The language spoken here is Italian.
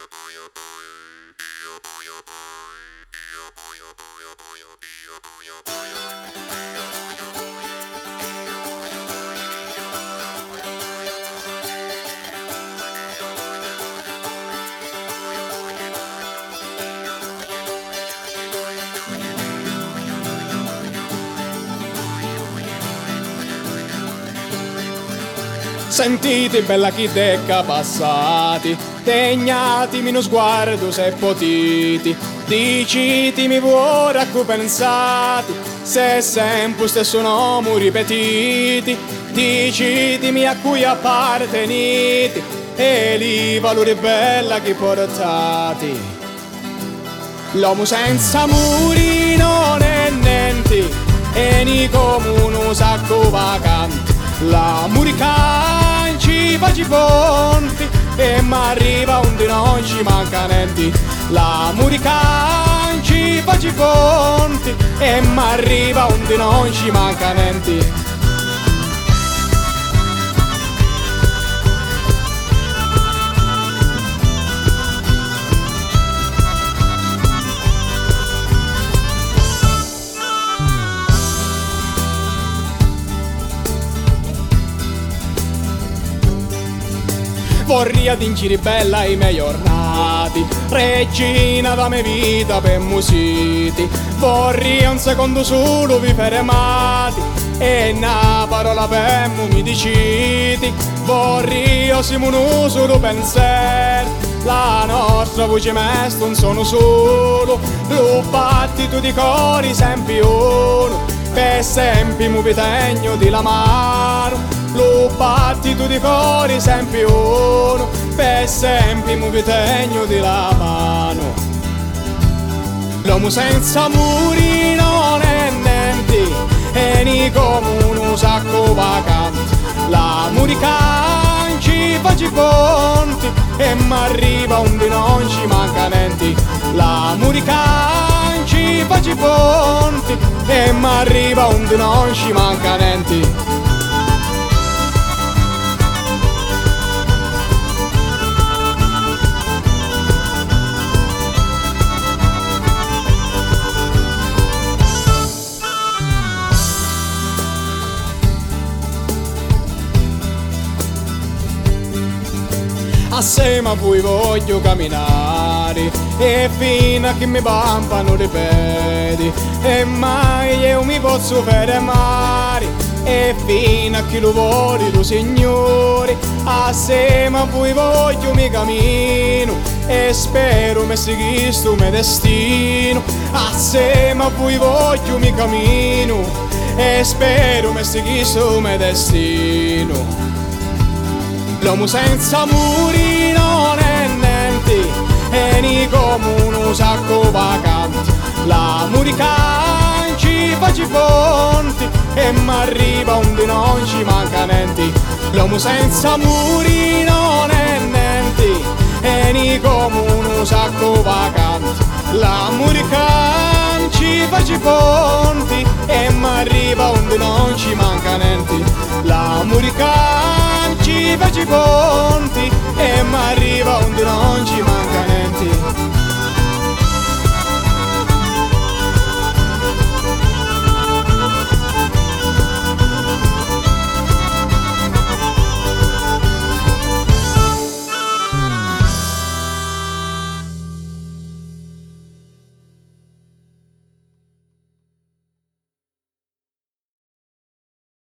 Sentite bella chi decca passati, degnatimi uno sguardo se potete, dicitemi voi a cui pensate, se sempre stesso nome ripetiti, dicitemi a cui appartenete e i valori bella che portate. L'uomo senza muri non è niente e ni come uno sacco vacante. La muricanci facci ponti e m'arriva un di non ci manca niente. La muricanci facci ponti e m'arriva un di non ci manca niente. Vorrei vincere bella i miei giornati, regina da mia vita per musiti. Vorrei un secondo solo vi fermati e una parola per mi diciti. Vorrei siamo uno solo pensiero, la nostra voce mesta un sono solo, lo battito di cori sempre uno, per sempre mi tegno di la mano. Lo battito di cori sempre uno, per sempre mi tegno di la mano. L'uomo senza muri non è niente e ni come uno sacco vacante. La muricanci facci ponti e m'arriva un di non ci manca niente. La muricanci facci ponti e m'arriva un di non ci manca niente. Assieme a voi voglio camminare e fino a che mi pampano le piedi e mai io mi posso fermare e fino a che lo vuole lo Signore. Assieme a voi voglio mi cammino e spero mi segui sto mio destino. Assieme a voi voglio mi cammino e spero mi segui sto mio destino. L'uomo senza muri non è niente e ni come uno sacco vacante. La muricanci facci ponti e m'arriva un di non ci manca niente. L'uomo senza muri non è niente e ni come uno sacco vacante. La muricanci facci ponti e m'arriva un di non ci manca niente. La muricanci facci ponti